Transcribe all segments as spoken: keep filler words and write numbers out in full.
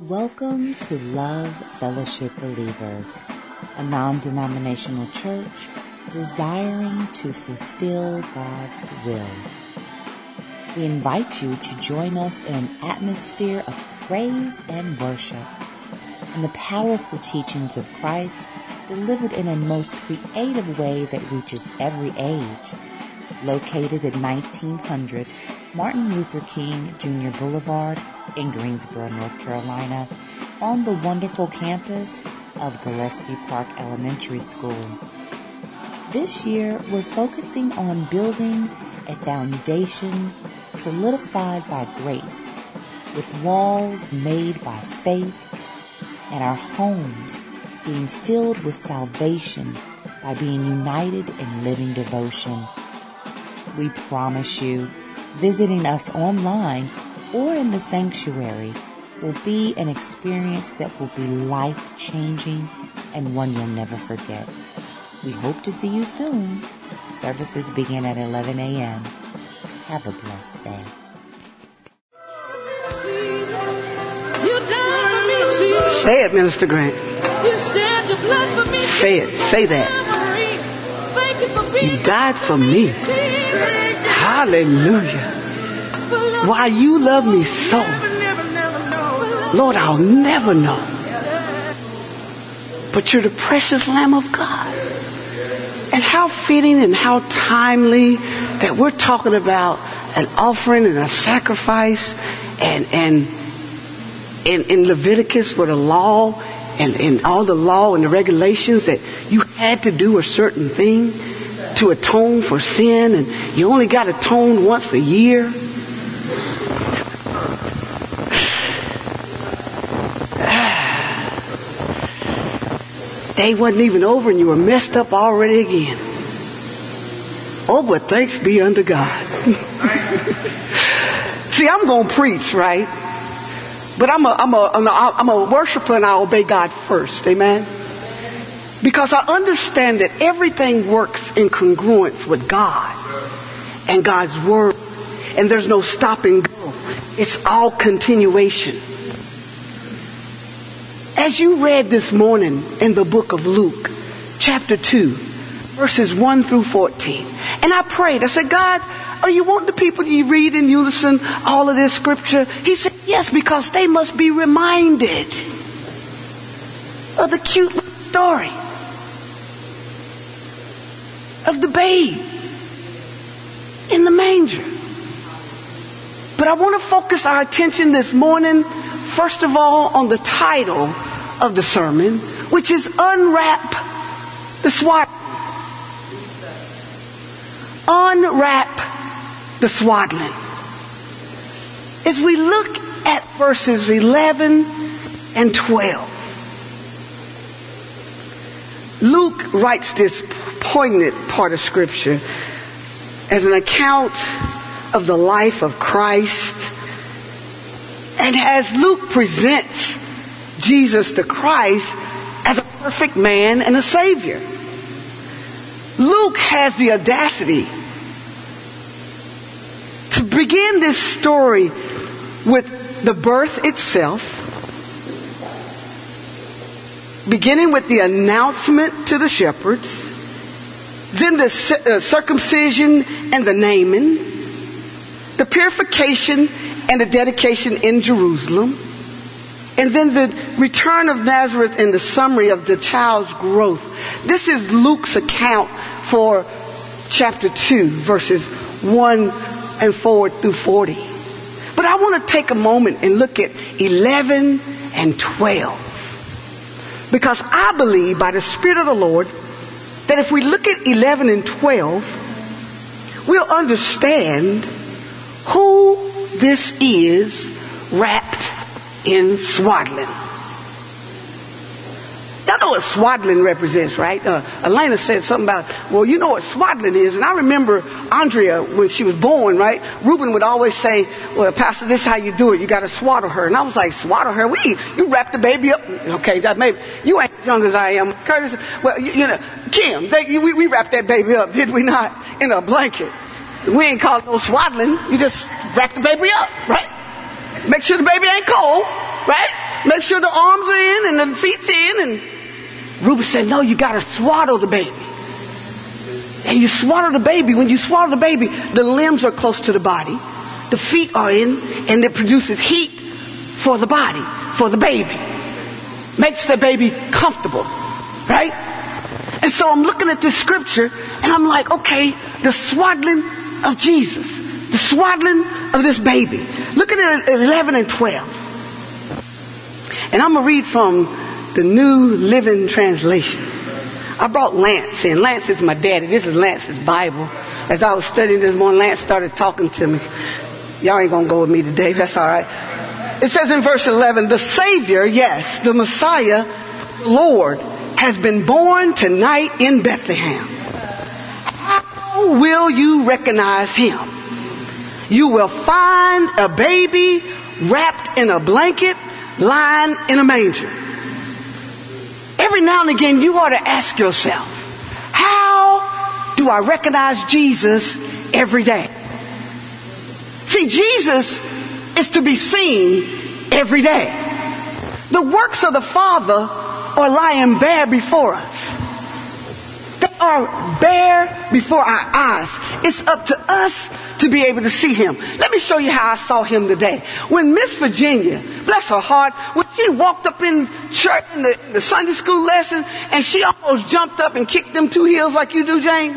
Welcome to Love Fellowship Believers, a non-denominational church desiring to fulfill God's will. We invite you to join us in an atmosphere of praise and worship and the powerful teachings of Christ delivered in a most creative way that reaches every age. Located at nineteen hundred Martin Luther King Junior Boulevard in Greensboro, North Carolina, on the wonderful campus of Gillespie Park Elementary School. This year, we're focusing on building a foundation solidified by grace, with walls made by faith, and our homes being filled with salvation by being united in living devotion. We promise you, visiting us online or in the sanctuary will be an experience that will be life-changing and one you'll never forget. We hope to see you soon. Services begin at eleven a.m. Have a blessed day. Say it, Minister Grant. Say it. Say that. You died for me. Hallelujah. Why you love me so, Lord, I'll never know. But you're the precious Lamb of God. And how fitting and how timely that we're talking about an offering and a sacrifice, and and in, in Leviticus with the law and, and all the law and the regulations that you had to do a certain thing to atone for sin, and you only got atoned once a year. Day wasn't even over and you were messed up already again. Oh, but thanks be unto God. See, I'm going to preach, right? But I'm a, I'm a, I'm a, I'm a worshiper and I obey God first. Amen? Because I understand that everything works in congruence with God and God's Word. And there's no stop and go. It's all continuation. As you read this morning in the book of Luke, chapter two, verses one through fourteen. And I prayed, I said, God, are you wanting the people to read in unison all of this scripture? He said, yes, because they must be reminded of the cute story of the babe in the manger. But I want to focus our attention this morning, first of all, on the title of the sermon, which is Unwrap the Swaddling. Unwrap the Swaddling. As we look at verses eleven and twelve, Luke writes this poignant part of Scripture as an account of the life of Christ. And as Luke presents Jesus the Christ as a perfect man and a Savior, Luke has the audacity to begin this story with the birth itself, beginning with the announcement to the shepherds, then the circumcision and the naming, the purification and the dedication in Jerusalem, and then the return of Nazareth and the summary of the child's growth. This is Luke's account for chapter two, verses one and forward through forty. But I want to take a moment and look at eleven and twelve. Because I believe by the Spirit of the Lord that if we look at eleven and twelve, we'll understand who this is wrapped in swaddling. Y'all know what swaddling represents, right? Uh, Elena said something about, well, you know what swaddling is. And I remember Andrea, when she was born, right? Reuben would always say, well, Pastor, this is how you do it. You got to swaddle her. And I was like, swaddle her? We, you wrap the baby up. Okay, that baby, you ain't as young as I am. Curtis, well, you, you know, Kim, they, we, we wrapped that baby up, did we not? In a blanket. We ain't called no swaddling. You just wrap the baby up, right? Make sure the baby ain't cold, right? Make sure the arms are in and the feet's in. And Reuben said, no, you got to swaddle the baby. And you swaddle the baby. When you swaddle the baby, the limbs are close to the body. The feet are in, and it produces heat for the body, for the baby. Makes the baby comfortable, right? And so I'm looking at this scripture, and I'm like, okay, the swaddling of Jesus, the swaddling of this baby. Look at eleven and twelve. And I'm going to read from the New Living Translation. I brought Lance in. Lance is my daddy. This is Lance's Bible. As I was studying this morning, Lance started talking to me. Y'all ain't going to go with me today. That's all right. It says in verse eleven, the Savior, yes, the Messiah, Lord, has been born tonight in Bethlehem. How will you recognize him? You will find a baby wrapped in a blanket, lying in a manger. Every now and again, you ought to ask yourself, how do I recognize Jesus every day? See, Jesus is to be seen every day. The works of the Father are lying bare before us. They are bare before our eyes. It's up to us to be able to see him. Let me show you how I saw him today. When Miss Virginia, bless her heart, when she walked up in church in the, the Sunday school lesson and she almost jumped up and kicked them two heels like you do, James.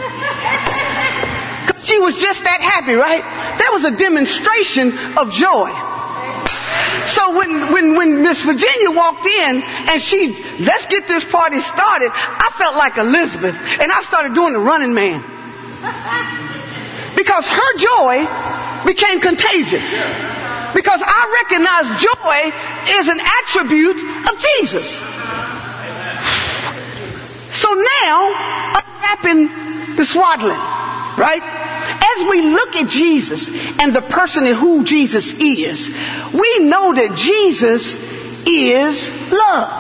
She was just that happy, right? That was a demonstration of joy. So when, when, when Miss Virginia walked in and she, let's get this party started, I felt like Elizabeth and I started doing the running man. Because her joy became contagious. Because I recognize joy is an attribute of Jesus. So now, unwrapping the swaddling, right? As we look at Jesus and the person in who Jesus is, we know that Jesus is love.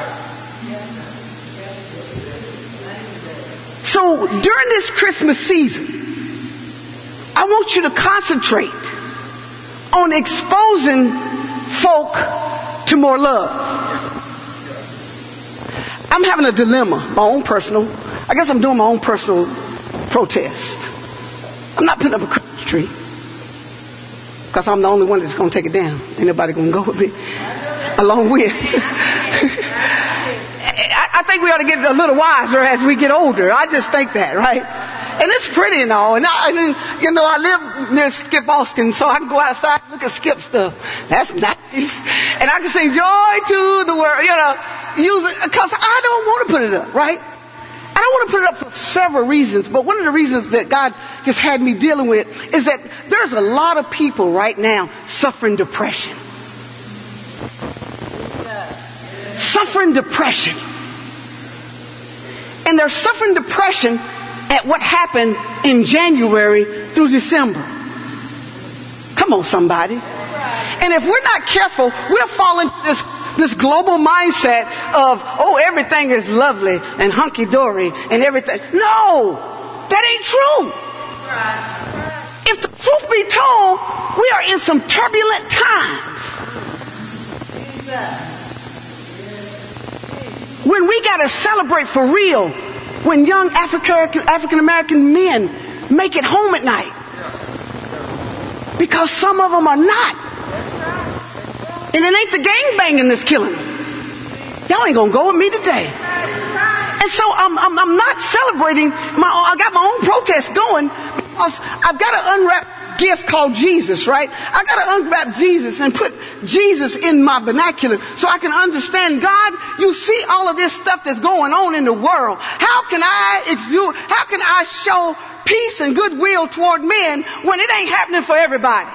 So during this Christmas season, I want you to concentrate on exposing folk to more love. I'm having a dilemma, my own personal. I guess I'm doing my own personal protest. I'm not putting up a Christmas tree because I'm the only one that's going to take it down. Ain't nobody going to go with me along with. I, I think we ought to get a little wiser as we get older. I just think that, right? And it's pretty and all. And I, I mean, you know, I live near Skip Austin, so I can go outside and look at Skip stuff. That's nice. And I can sing joy to the world, you know, use it because I don't want to put it up, right? I don't want to put it up for several reasons, but one of the reasons that God just had me dealing with is that there's a lot of people right now suffering depression. Suffering depression. And they're suffering depression at what happened in January through December. Come on, somebody. And if we're not careful, we'll fall into this This global mindset of, oh, everything is lovely and hunky-dory and everything. No, that ain't true. If the truth be told, we are in some turbulent times. When we got to celebrate for real, when young African, African-American men make it home at night. Because some of them are not. And it ain't the gangbanging that's killing them. Y'all ain't gonna go with me today. And so I'm, I'm, I'm not celebrating my own, I got my own protest going because I've got to unwrap a gift called Jesus, right? I got to unwrap Jesus and put Jesus in my vernacular so I can understand, God, you see all of this stuff that's going on in the world. How can I exude, how can I show peace and goodwill toward men when it ain't happening for everybody?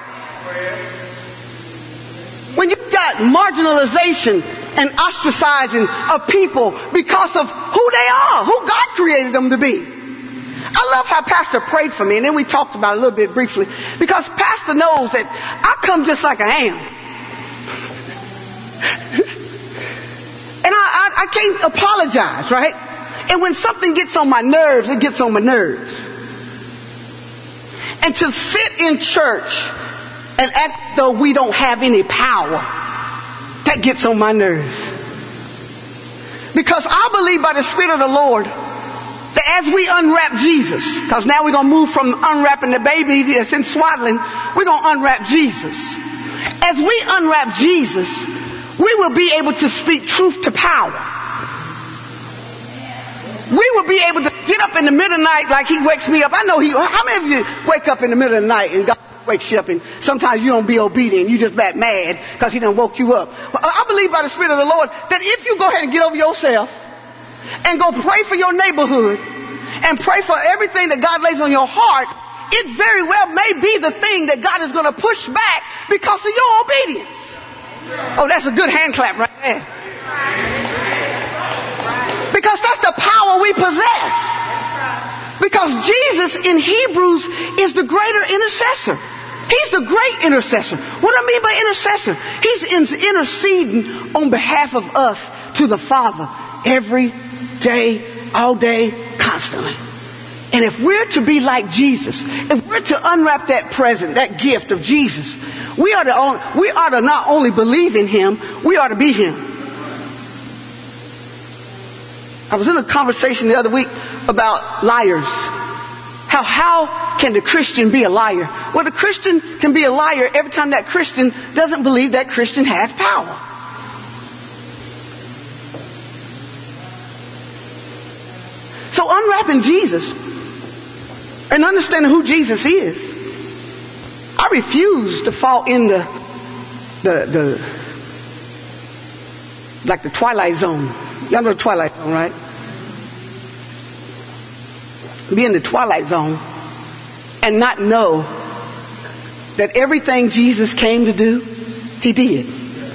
When you've got marginalization and ostracizing of people because of who they are, who God created them to be. I love how Pastor prayed for me, and then we talked about it a little bit briefly, because Pastor knows that I come just like I am. And I, I, I can't apologize, right? And when something gets on my nerves, it gets on my nerves. And to sit in church and act though we don't have any power That gets on my nerves. Because I believe by the Spirit of the Lord that as we unwrap Jesus, because now we're going to move from unwrapping the baby that's in swaddling, we're going to unwrap Jesus. As we unwrap Jesus, we will be able to speak truth to power. We will be able to get up in the middle of the night like he wakes me up. I know he, how many of you wake up in the middle of the night and God wakes you up and sometimes you don't be obedient. You just back mad because he done woke you up. But I believe by the Spirit of the Lord that if you go ahead and get over yourself and go pray for your neighborhood and pray for everything that God lays on your heart, it very well may be the thing that God is going to push back because of your obedience. Oh, that's a good hand clap right there. Because that's the power we possess. Because Jesus in Hebrews is the greater intercessor. He's the great intercessor. What do I mean by intercessor? He's in- interceding on behalf of us to the Father every day, all day, constantly. And if we're to be like Jesus, if we're to unwrap that present, that gift of Jesus, we are to, only, we are to not only believe in him, we are to be him. I was in a conversation the other week about liars. How, how can the Christian be a liar? Well, the Christian can be a liar every time that Christian doesn't believe that Christian has power. So unwrapping Jesus and understanding who Jesus is, I refuse to fall in the, the, the, like the Twilight Zone. Y'all know the Twilight Zone, right? Be in the Twilight Zone and not know that everything Jesus came to do, he did.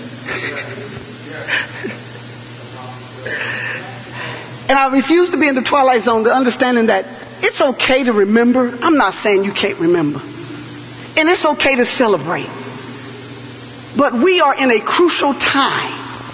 And I refuse to be in the Twilight Zone to understanding that it's okay to remember. I'm not saying you can't remember. And it's okay to celebrate. But we are in a crucial time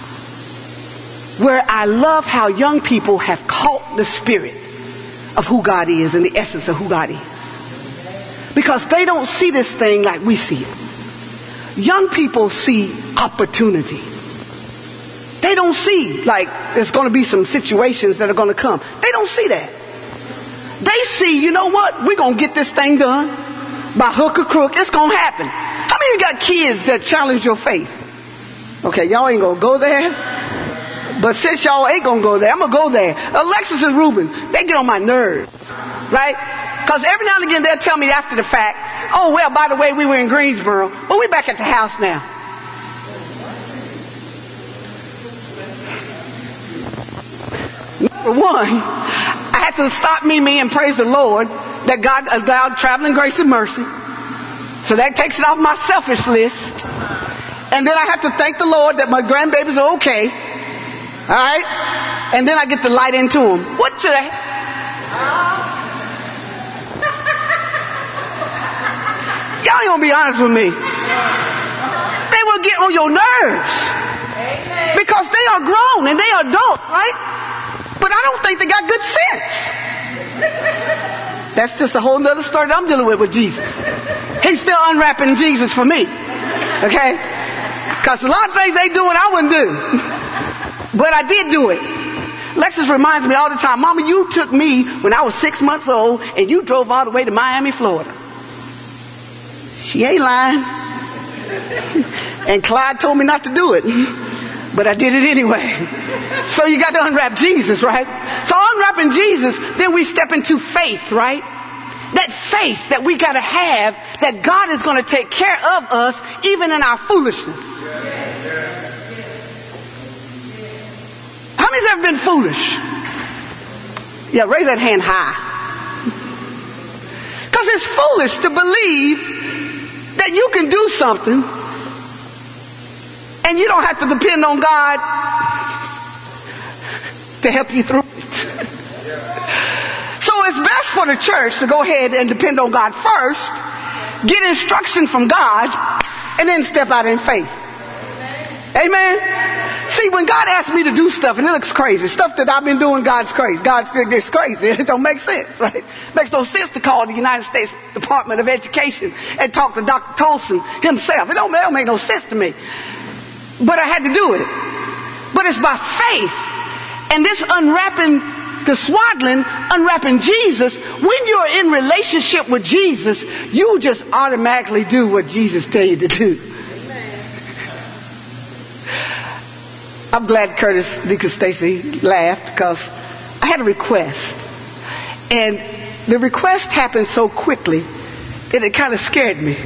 where I love how young people have caught the spirit of who God is and the essence of who God is. Because they don't see this thing like we see it. Young people see opportunity. They don't see like there's going to be some situations that are going to come. They don't see that. They see, you know what? We're going to get this thing done by hook or crook. It's going to happen. How many of you got kids that challenge your faith? Okay, y'all ain't going to go there. But since y'all ain't going to go there, I'm going to go there. Alexis and Ruben, they get on my nerves. Right? Because every now and again they'll tell me after the fact, oh, well, by the way, we were in Greensboro, but we're back at the house now. Number one, I had to stop me, me, and praise the Lord that God allowed traveling grace and mercy. So that takes it off my selfish list. And then I have to thank the Lord that my grandbabies are okay. All right? And then I get to light into them. What the heck? Y'all ain't gonna be honest with me. They will get on your nerves. Because they are grown and they are adults, right? But I don't think they got good sense. That's just a whole nother story that I'm dealing with with Jesus. He's still unwrapping Jesus for me. Okay? Because a lot of things they doing I wouldn't do. But I did do it. Lexus reminds me all the time, Mama, you took me when I was six months old and you drove all the way to Miami, Florida. She ain't lying. And Clyde told me not to do it. But I did it anyway. So you got to unwrap Jesus, right? So unwrapping Jesus, then we step into faith, right? That faith that we got to have that God is going to take care of us even in our foolishness. How many's ever been foolish? Yeah, raise that hand high. Because it's foolish to believe that you can do something and you don't have to depend on God to help you through it. So it's best for the church to go ahead and depend on God first, get instruction from God, and then step out in faith. Amen? See, when God asks me to do stuff, and it looks crazy, stuff that I've been doing, God's crazy. God's it's crazy. It don't make sense, right? It makes no sense to call the United States Department of Education and talk to Doctor Tolson himself. It don't, it don't make no sense to me. But I had to do it. But it's by faith. And this unwrapping the swaddling, unwrapping Jesus, when you're in relationship with Jesus, you just automatically do what Jesus tells you to do. I'm glad Curtis, Deacon Stacy laughed because I had a request. And the request happened so quickly that it kind of scared me.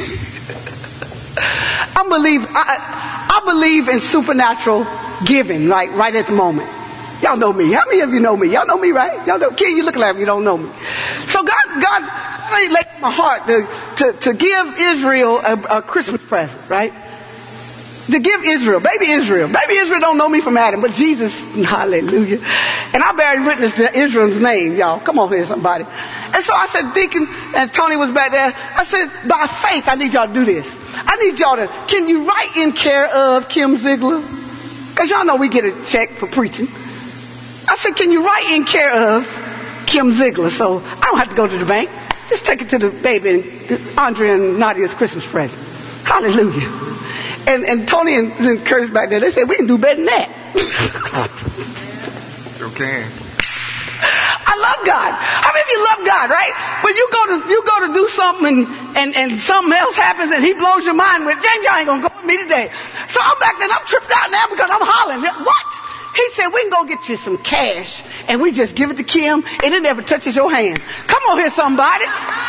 I believe, I, I believe in supernatural giving, like right at the moment. Y'all know me. How many of you know me? Y'all know me, right? Y'all know. Kid, you look like you don't know me. So God, God laid in my heart to, to, to give Israel a, a Christmas present, right? To give Israel, baby Israel. Baby Israel don't know me from Adam, but Jesus, hallelujah. And I bear witness to Israel's name, y'all. Come on here, somebody. And so I said, Deacon, as Tony was back there, I said, by faith, I need y'all to do this. I need y'all to, can you write in care of Kim Ziegler? Because y'all know we get a check for preaching. I said, can you write in care of Kim Ziegler? So I don't have to go to the bank. Just take it to the baby, and Andre and Nadia's Christmas present. Hallelujah. And, and Tony and, and Curtis back there, they said, we can do better than that. You can. I love God. How many of you love God, right? When you go to you go to do something and, and, and something else happens and he blows your mind with, James, y'all ain't going to go with me today. So I'm back there and I'm tripped out now because I'm hollering. What? He said, we can go get you some cash and we just give it to Kim and it never touches your hand. Come on here, somebody.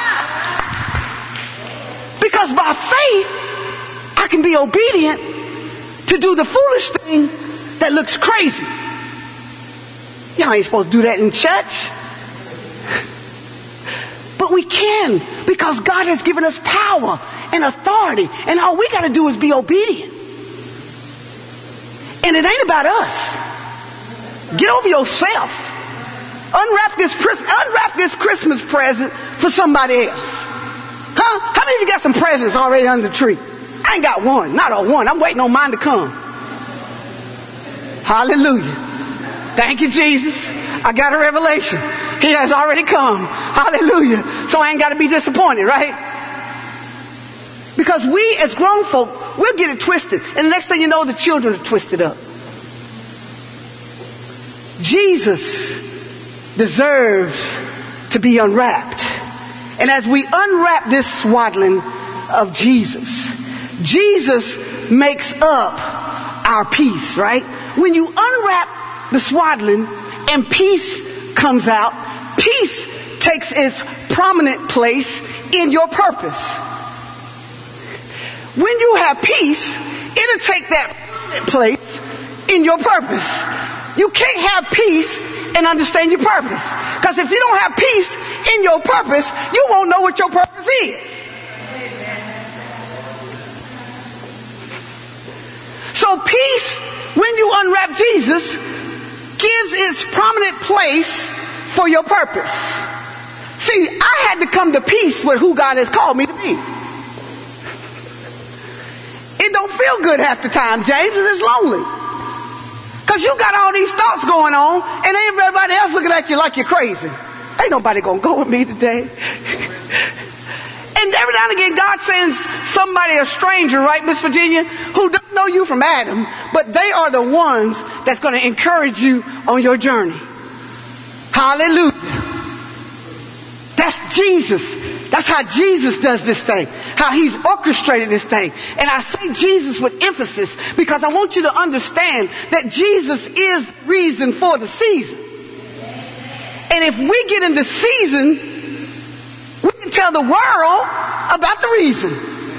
Because by faith, I can be obedient to do the foolish thing that looks crazy. Y'all ain't supposed to do that in church. But we can, because God has given us power and authority. And all we got to do is be obedient. And it ain't about us. Get over yourself. Unwrap this, unwrap this Christmas present for somebody else. Huh? How many of you got some presents already under the tree? I ain't got one. Not a one. I'm waiting on mine to come. Hallelujah. Thank you, Jesus. I got a revelation. He has already come. Hallelujah. So I ain't got to be disappointed, right? Because we as grown folk, we'll get it twisted. And the next thing you know, the children are twisted up. Jesus deserves to be unwrapped. And as we unwrap this swaddling of Jesus, Jesus makes up our peace, right? When you unwrap the swaddling and peace comes out, peace takes its prominent place in your purpose. When you have peace, it'll take that prominent place in your purpose. You can't have peace and understand your purpose. Because if you don't have peace in your purpose, you won't know what your purpose is. So peace, when you unwrap Jesus, gives its prominent place for your purpose. See, I had to come to peace with who God has called me to be. It don't feel good half the time, James, and it's lonely. Because you got all these thoughts going on, and everybody else looking at you like you're crazy. Ain't nobody going to go with me today. And every now and again, God sends somebody, a stranger, right, Miss Virginia, who don't know you from Adam, but they are the ones that's going to encourage you on your journey. Hallelujah. That's Jesus. That's how Jesus does this thing. How he's orchestrated this thing. And I say Jesus with emphasis because I want you to understand that Jesus is the reason for the season. And if we get into season, we can tell the world about the reason.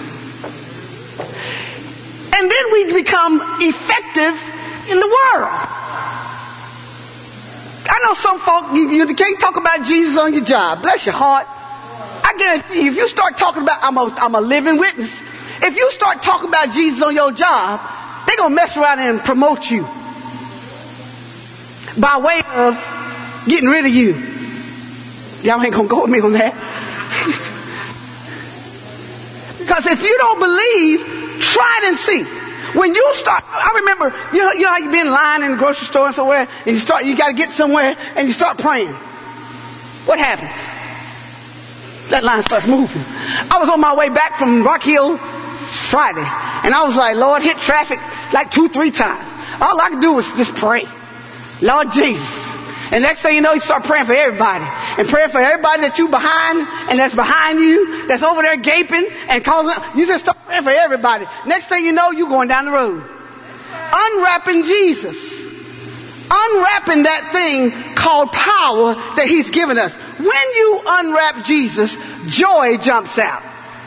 And then we become effective in the world. I know some folk, you, you can't talk about Jesus on your job. Bless your heart. I guarantee you, if you start talking about, I'm a, I'm a living witness. If you start talking about Jesus on your job, they're going to mess around and promote you by way of getting rid of you. Y'all ain't going to go with me on that. Because if you don't believe, try it and see. When you start, I remember, you know, you know how you be in line in the grocery store and somewhere, and you start, you got to get somewhere, and you start praying. What happens? That line starts moving. I was on my way back from Rock Hill Friday. And I was like, Lord, hit traffic like two, three times. All I could do was just pray. Lord Jesus. And next thing you know, you start praying for everybody. And praying for everybody that you behind and that's behind you, that's over there gaping and calling. You just start praying for everybody. Next thing you know, you're going down the road. Unwrapping Jesus. Unwrapping that thing called power that he's given us. When you unwrap Jesus, joy jumps out.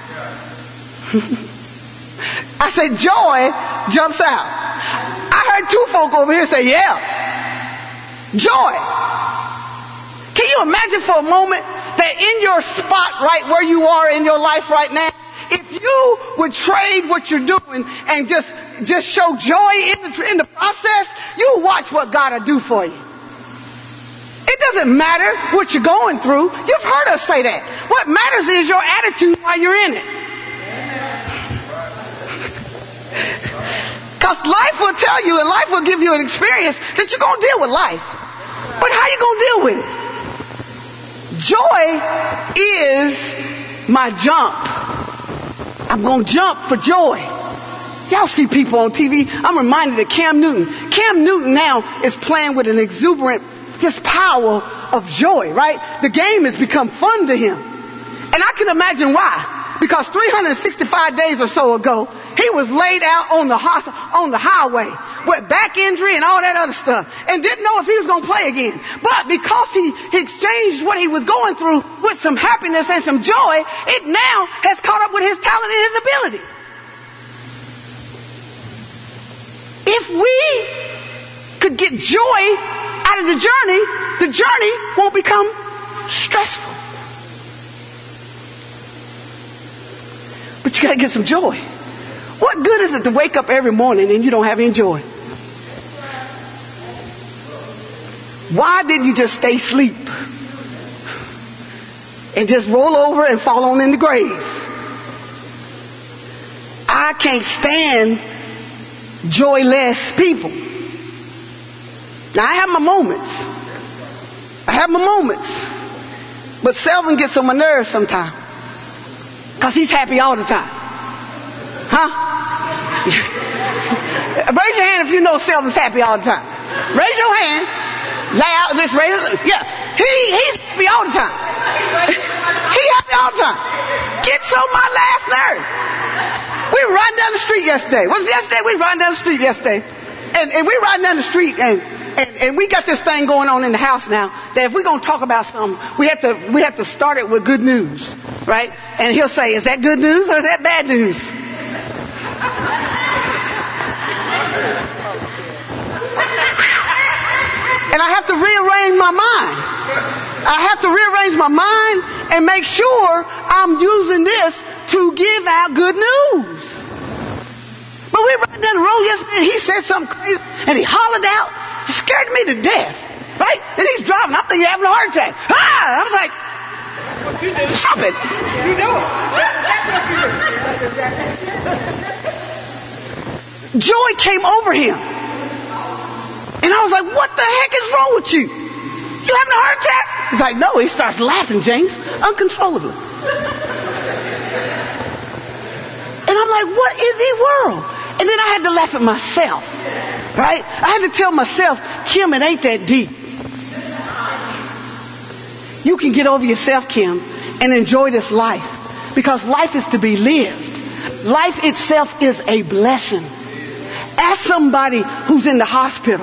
I said joy jumps out. I heard two folk over here say, yeah. Joy. Can you imagine for a moment that in your spot right where you are in your life right now, if you would trade what you're doing and just, just show joy in the, in the process, you'll watch what God will do for you. It doesn't matter what you're going through. You've heard us say that. What matters is your attitude while you're in it. Because life will tell you and life will give you an experience that you're going to deal with life. But how you going to deal with it? Joy is my jump. I'm going to jump for joy. Y'all see people on T V. I'm reminded of Cam Newton. Cam Newton now is playing with an exuberant just power of joy, right? The game has become fun to him. And I can imagine why. Because three hundred sixty-five days or so ago, he was laid out on the on the highway with back injury and all that other stuff, and didn't know if he was going to play again. But because he, he exchanged what he was going through with some happiness and some joy, it now has caught up with his talent and his ability. If we could get joy out of the journey, the journey won't become stressful. But you got to get some joy. What good is it to wake up every morning and you don't have any joy? Why didn't you just stay asleep and just roll over and fall on in the grave? I can't stand joyless people. Now I have my moments. I have my moments. But Selvin gets on my nerves sometimes. Because he's happy all the time. Huh? Raise your hand if you know Selvin's happy all the time. Raise your hand. Loud. Just raise it. Yeah. He, he's happy all the time. He happy all the time. Gets on my last nerve. We were riding down the street yesterday. Was it yesterday? We were riding down the street yesterday. And, and we were riding down the street and, and, and we got this thing going on in the house now that if we're going to talk about something, we have to, we have to start it with good news. Right? And he'll say, is that good news or is that bad news? And I have to rearrange my mind. I have to rearrange my mind and make sure I'm using this to give out good news. But we ran down the road yesterday and he said something crazy and he hollered out. It scared me to death. Right? And he's driving. I'm thinking he's having a heart attack. Ah! I was like, stop it. You know it. Joy came over him. And I was like, what the heck is wrong with you? You having a heart attack? He's like, no. He starts laughing, James, uncontrollably. And I'm like, what in the world? And then I had to laugh at myself. Right? I had to tell myself, Kim, it ain't that deep. You can get over yourself, Kim, and enjoy this life. Because life is to be lived. Life itself is a blessing. Ask somebody who's in the hospital,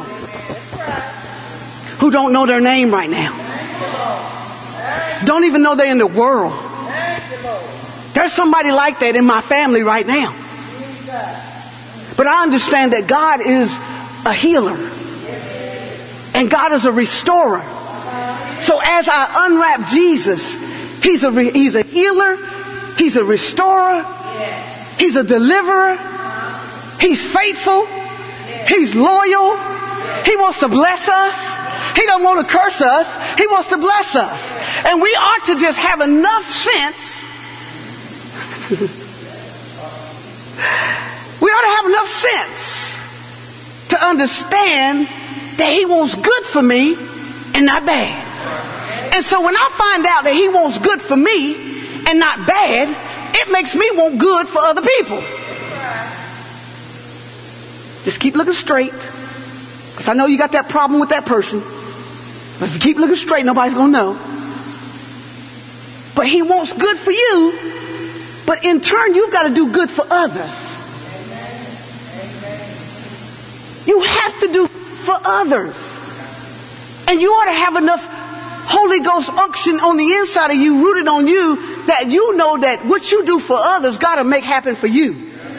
who don't know their name right now. Don't even know they're in the world. There's somebody like that in my family right now. But I understand that God is a healer. And God is a restorer. So as I unwrap Jesus, he's a, re- he's a healer, he's a restorer, he's a deliverer, he's faithful, he's loyal, he wants to bless us, he don't want to curse us, he wants to bless us. And we ought to just have enough sense, we ought to have enough sense to understand that he wants good for me and not bad. And so when I find out that he wants good for me and not bad, it makes me want good for other people. Just keep looking straight. Because I know you got that problem with that person. But if you keep looking straight, nobody's going to know. But he wants good for you. But in turn, you've got to do good for others. You have to do for others. And you ought to have enough Holy Ghost unction on the inside of you, rooted on you, that you know that what you do for others, God will make happen for you.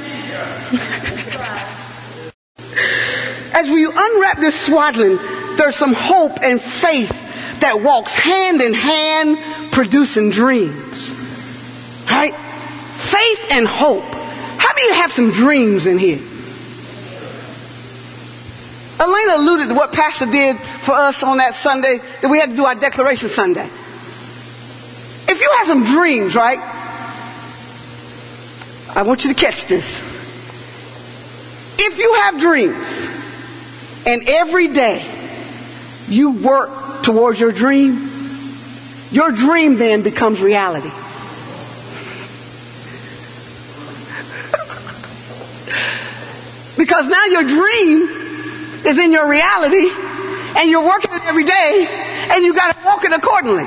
As we unwrap this swaddling, there's some hope and faith that walks hand in hand, producing dreams. Right? Faith and hope. How many of you have some dreams in here? Elena alluded to what Pastor did for us on that Sunday, that we had to do our declaration Sunday. If you have some dreams, right? I want you to catch this. If you have dreams, and every day you work towards your dream, your dream then becomes reality. Because now your dream is in your reality, and you're working it every day, and you got to walk it accordingly.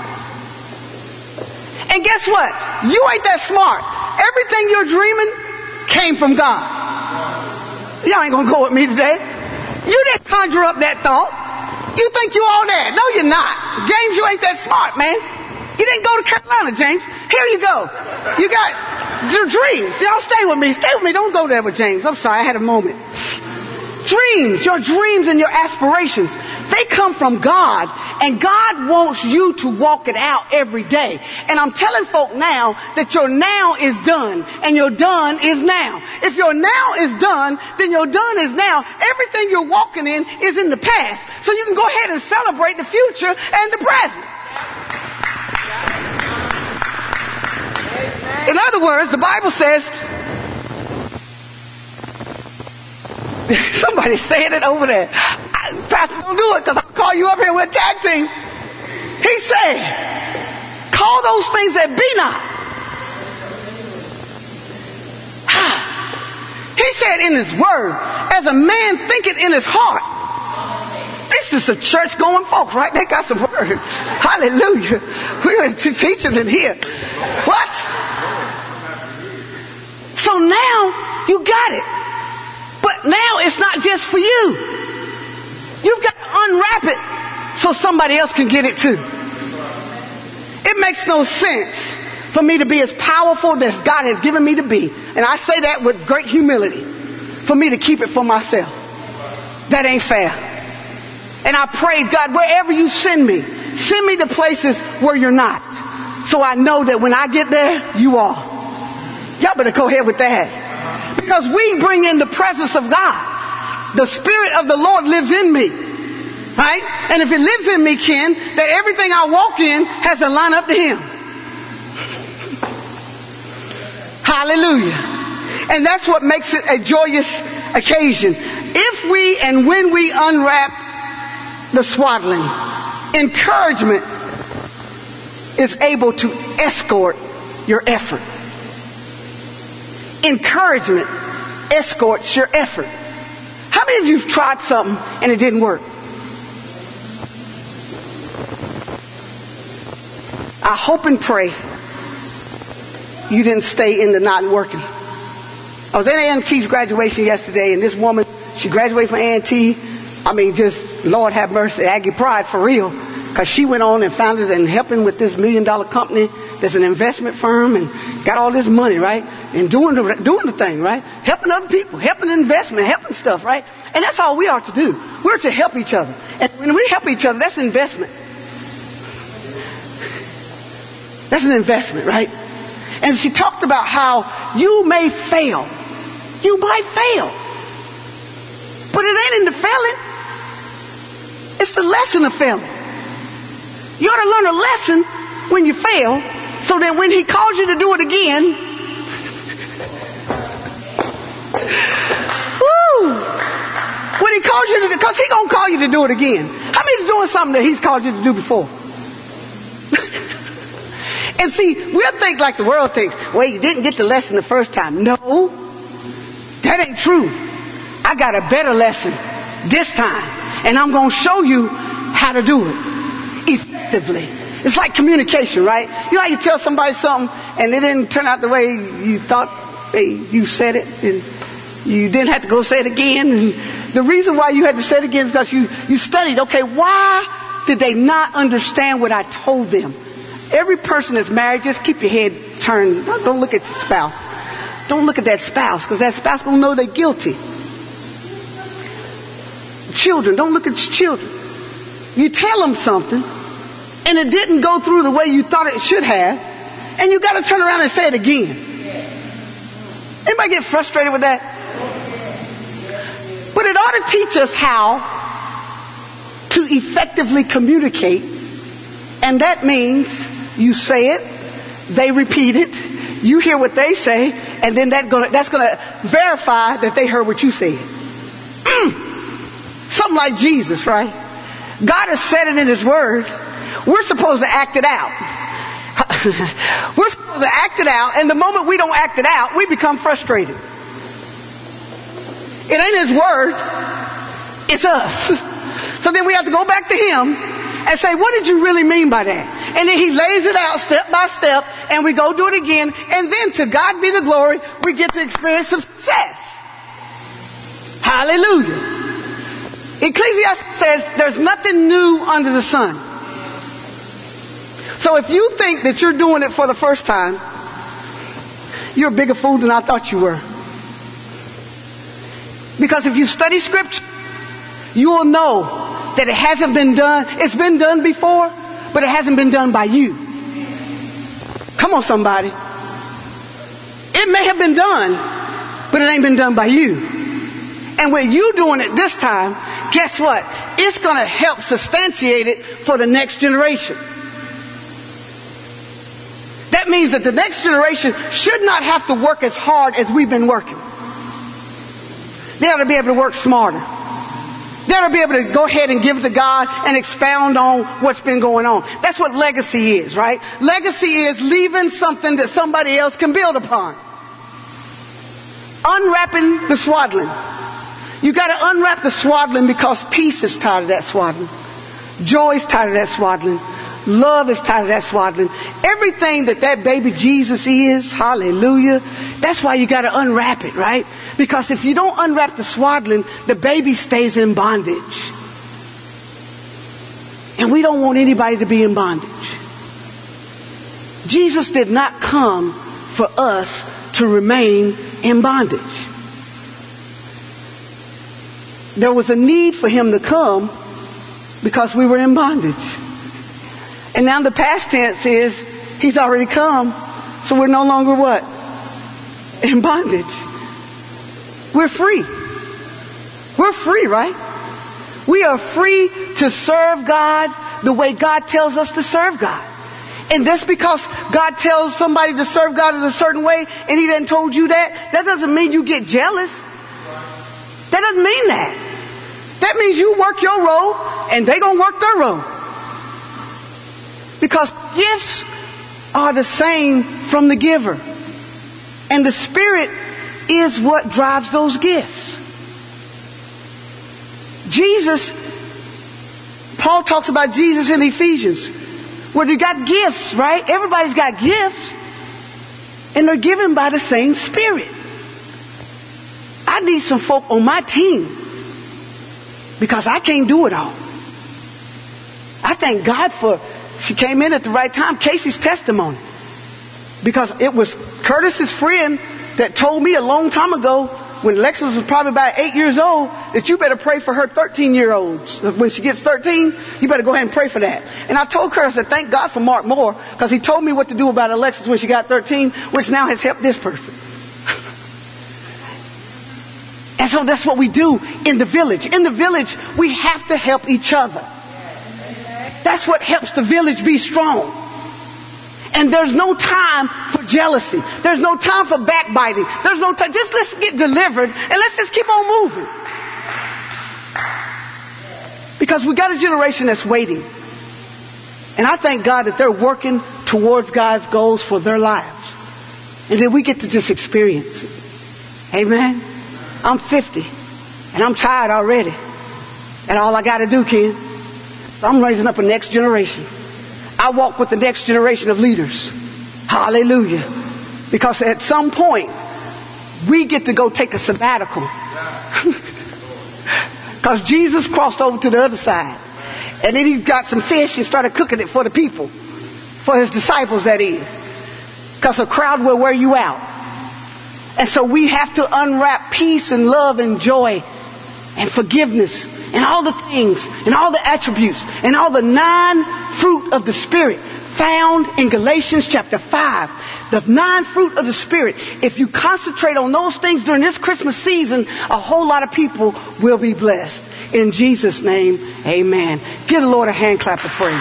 And guess what? You ain't that smart. Everything you're dreaming came from God. Y'all ain't gonna go with me today. You didn't conjure up that thought. You think you all that. No, you're not. James, you ain't that smart, man. You didn't go to Carolina, James. Here you go. You got your dreams. Y'all stay with me. Stay with me. Don't go there with James. I'm sorry, I had a moment. Dreams, your dreams and your aspirations, they come from God, and God wants you to walk it out every day. And I'm telling folk now that your now is done, and your done is now. If your now is done, then your done is now. Everything you're walking in is in the past. So you can go ahead and celebrate the future and the present. In other words, the Bible says, somebody's saying it over there. Pastor, don't do it, because I'll call you up here with a tag team. He said, call those things that be not. He said in his word, as a man thinketh in his heart. This is a church going folk, right? They got some word. Hallelujah. We're teaching in here. What? So now you got it. But now it's not just for you. You've got to unwrap it so somebody else can get it too. It makes no sense for me to be as powerful as God has given me to be. And I say that with great humility. For me to keep it for myself. That ain't fair. And I pray, God, wherever you send me, send me to places where you're not. So I know that when I get there, you are. Y'all better go ahead with that. Because we bring in the presence of God. The Spirit of the Lord lives in me. Right? And if it lives in me, Ken, that everything I walk in has to line up to Him. Hallelujah. And that's what makes it a joyous occasion. If we and when we unwrap the swaddling, encouragement is able to escort your effort. Encouragement escorts your effort. How many of you have tried something and it didn't work? I hope and pray you didn't stay in the not working. I was at A and T's graduation yesterday, and this woman, she graduated from A and T. I mean, just, Lord have mercy, Aggie Pride for real. Because she went on and founded and helping with this million dollar company that's an investment firm and got all this money, right? And doing the, doing the thing, right? Helping other people, helping investment, helping stuff, right? And that's all we are to do. We're to help each other. And when we help each other, that's an investment. That's an investment, right? And she talked about how you may fail. You might fail. But it ain't in the failing. It's the lesson of failing. You ought to learn a lesson when you fail, so that when He calls you to do it again, woo, when He calls you to, because He's going to call you to do it again. How many is doing something that He's called you to do before? And see, we'll think like the world thinks, well, you didn't get the lesson the first time. No, that ain't true. I got a better lesson this time, and I'm going to show you how to do it effectively. It's like communication, right? You know how you tell somebody something and it didn't turn out the way you thought they, you said it, and you didn't have to go say it again. And the reason why you had to say it again is because you, you studied, okay, why did they not understand what I told them? Every person that's married, just keep your head turned. Don't, don't look at your spouse. Don't look at that spouse, because that spouse don't know they're guilty. Children, don't look at your children. You tell them something, and it didn't go through the way you thought it should have, and you got to turn around and say it again. Anybody get frustrated with that? But it ought to teach us how to effectively communicate, and that means you say it, they repeat it, you hear what they say, and then that gonna, that's going to verify that they heard what you said. Mm. Something like Jesus, right? God has said it in His Word. We're supposed to act it out. We're supposed to act it out, and the moment we don't act it out, we become frustrated. It ain't His Word, it's us. So then we have to go back to Him and say, what did you really mean by that? And then He lays it out step by step, and we go do it again, and then to God be the glory, we get to experience some success. Hallelujah. Ecclesiastes says there's nothing new under the sun. So if you think that you're doing it for the first time, you're a bigger fool than I thought you were. Because if you study Scripture, you will know that it hasn't been done. It's been done before, but it hasn't been done by you. Come on, somebody. It may have been done, but it ain't been done by you. And when you doing it this time, guess what? It's going to help substantiate it for the next generation. That means that the next generation should not have to work as hard as we've been working. They ought to be able to work smarter. They ought to be able to go ahead and give to God and expound on what's been going on. That's what legacy is, right? Legacy is leaving something that somebody else can build upon. Unwrapping the swaddling. You got to unwrap the swaddling, because peace is tied to that swaddling. Joy is tied to that swaddling. Love is tied to that swaddling. Everything that that baby Jesus is, hallelujah, that's why you got to unwrap it, right? Because if you don't unwrap the swaddling, the baby stays in bondage. And we don't want anybody to be in bondage. Jesus did not come for us to remain in bondage. There was a need for Him to come because we were in bondage. And now the past tense is He's already come, so we're no longer what? In bondage. We're free. We're free, right? We are free to serve God the way God tells us to serve God. And that's because God tells somebody to serve God in a certain way and He done told you that, that doesn't mean you get jealous. That doesn't mean that. That means you work your role and they gonna work their role. Because gifts are the same from the giver. And the Spirit is what drives those gifts. Jesus, Paul talks about Jesus in Ephesians, where you got gifts, right? Everybody's got gifts. And they're given by the same Spirit. I need some folk on my team, because I can't do it all. I thank God for, she came in at the right time, Casey's testimony. Because it was Curtis's friend that told me a long time ago, when Lexus was probably about eight years old, that you better pray for her thirteen-year-olds. When she gets thirteen, you better go ahead and pray for that. And I told Curtis that thank God for Mark Moore, because he told me what to do about Alexis when she got thirteen, which now has helped this person. And so that's what we do in the village. In the village, we have to help each other. That's what helps the village be strong. And there's no time for jealousy. There's no time for backbiting. There's no time. Just let's get delivered and let's just keep on moving. Because we got a generation that's waiting. And I thank God that they're working towards God's goals for their lives. And then we get to just experience it. Amen. I'm fifty. And I'm tired already. And all I got to do, Ken, so I'm raising up a next generation. I walk with the next generation of leaders. Hallelujah. Because at some point, we get to go take a sabbatical. Because Jesus crossed over to the other side. And then he got some fish and started cooking it for the people. For his disciples, that is. Because a crowd will wear you out. And so we have to unwrap peace and love and joy and forgiveness and all the things and all the attributes and all the nine fruit of the Spirit found in Galatians chapter five. The nine fruit of the Spirit. If you concentrate on those things during this Christmas season, a whole lot of people will be blessed. In Jesus' name, amen. Give the Lord a hand clap of praise.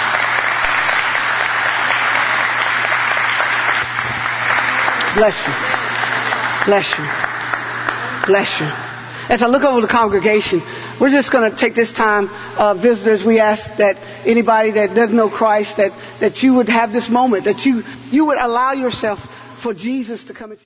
Bless you. Bless you. Bless you. As I look over the congregation, we're just going to take this time, uh, visitors, we ask that anybody that doesn't know Christ, that, that you would have this moment, that you, you would allow yourself for Jesus to come into